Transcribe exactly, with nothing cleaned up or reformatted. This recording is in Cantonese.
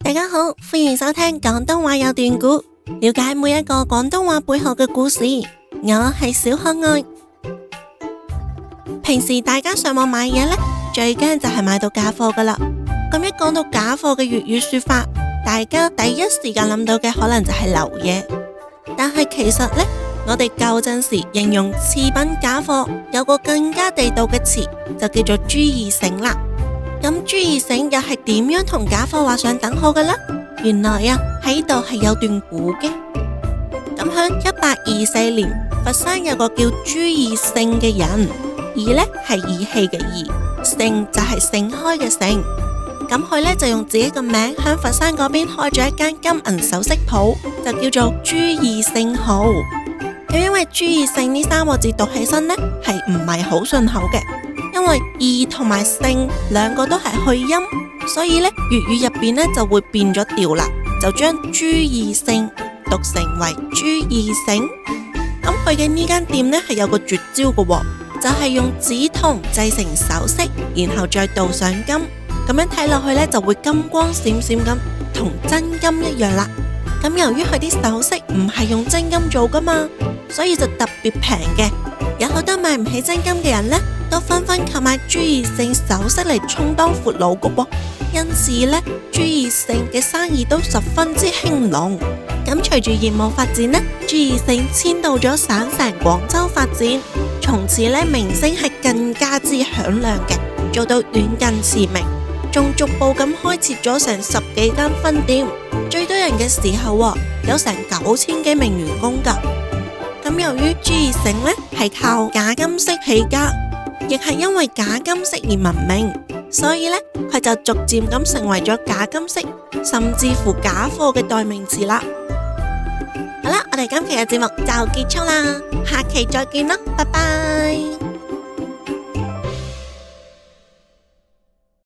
大家好，歡迎收聽廣東話有段古，了解每一個廣東話背後嘅故事。我係小可愛。平時大家上網買嘢呢，最驚就係買到假貨噶啦。咁一講到假貨嘅粵語說法，大家第一時間諗到嘅可能就係流嘢。但係其實呢，我哋舊陣時形容次品假貨有個更加地道嘅詞，就叫做朱義盛啦。咁朱義盛又係點樣同假貨畫上等號嘅呢？原來啊，喺度係有段古嘅。咁響一八二四年，佛山有個叫朱義盛嘅人，義呢係義氣嘅義，盛就係盛開嘅盛。咁佢呢就用自己嘅名響佛山嗰邊開咗一間金銀首飾鋪，就叫做朱義盛號。咁因為朱義盛呢三個字讀起身呢係唔係好順口嘅。因為義同埋盛兩個都係去音，所以呢粵語入邊呢就會變咗調啦，就將朱義盛讀成為朱義盛。咁佢嘅呢間店呢係有個絕招嘅，就係用紫銅製成首飾，然後再鍍上金，咁樣睇落去呢就會金光閃閃咁，同真金一樣啦。咁由於佢啲首飾唔係用真金做噶嘛，所以就特別平嘅。有好多買唔起真金嘅人呢，都紛紛購買朱義盛首飾嚟充當闊佬嘅噃，因此呢，朱義盛嘅生意都十分之興隆。咁隨住業務發展呢，朱義盛遷到咗省城廣州發展，從此呢名聲係更加之響亮嘅，做到遠近馳名，仲逐步咁開設咗成十幾間分店，最多人嘅時候有成九千幾名員工噶。咁由於朱義盛呢係靠假金飾起家，亦係因為假金飾而聞名，所以呢，佢就逐漸咁成為咗假金飾，甚至乎假貨嘅代名詞啦。好啦，我哋今期嘅節目就結束啦，下期再見啦，拜拜。